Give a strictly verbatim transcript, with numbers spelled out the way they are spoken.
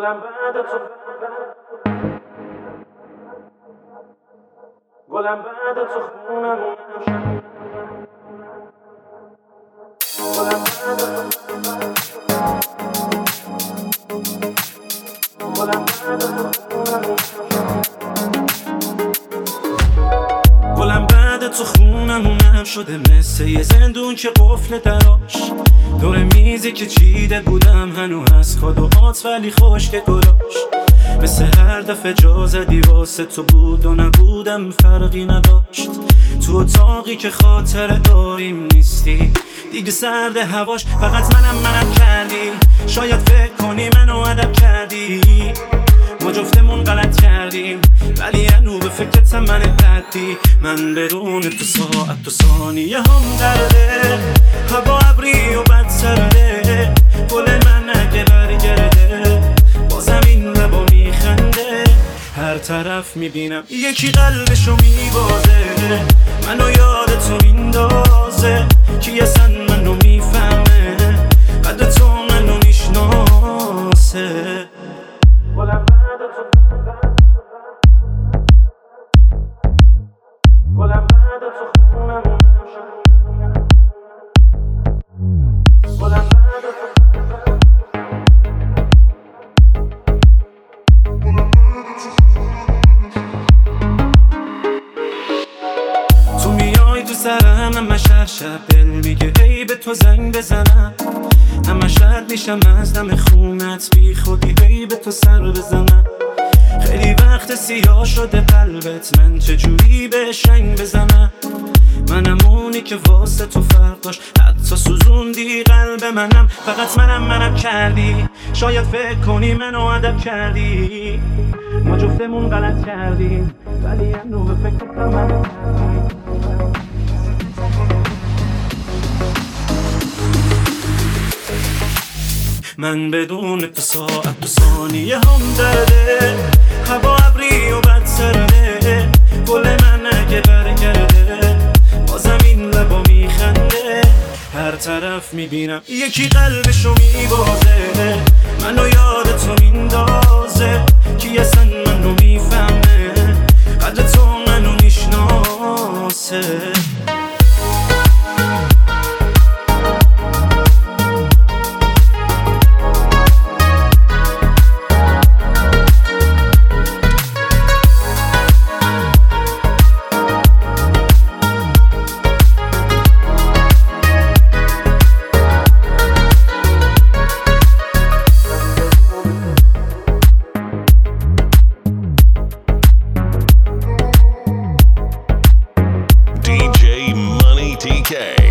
گلم بعد تو گلم بعد تو خونم نمیشم گلم بعد تو گلم بعد تو گلم بعد تو خونمونم شده مثل یه زندون که قفل دراش دور میزی که چیده بودم هنو هست کادوهات ولی خشک گلاش مثل هر دفعه جا زدی واسه تو بود و نبودم فرقی نداشت تو اتاقی که خاطره داریم نیستی دیگه سرد هواش فقط منم منم کردی شاید فکر کنی منو ادب کردی ما جفتمون غلط کردیم ولی هنو به فکرتم من ردی من بدون تو ساعت تو ثانیه هم درده هوا ابری و بد سرده گل من اگه برگرده با زمین لبا میخنده هر طرف میبینم یکی قلبشو میبازه منو یاد تو میندازه کی اصلا منو میفهمه قد تو منو میشناسه گلم بعد تو گلم بعد تو خونم نمیشم گلم بعد تو تو میای تو سرم همه شهر شب دل میگه ای به تو زنگ بزنم همه شرد میشم از دم خونت بی خودی ای به تو سر بزنم خیلی وقت سیاه شده قلبت من چجوری به شنگ بزنم منم اونی که واسه تو فرق داشت حتی سوزوندی قلب منم فقط منم منم کردی شاید فکر کنی منو ادب کردی ما جفتمون غلط کردیم ولی هنو به فکرتم من من بدون تو ساعت تو ثانیه هم درده هوا ابری و بد سرده گل من اگه برگرده با زمین لبا میخنده هر طرف میبینم یکی قلبشو میبازه منو یاد تو میندازه کی اصلا منو میفهمه قد تو منو میشناسه D J Money T K.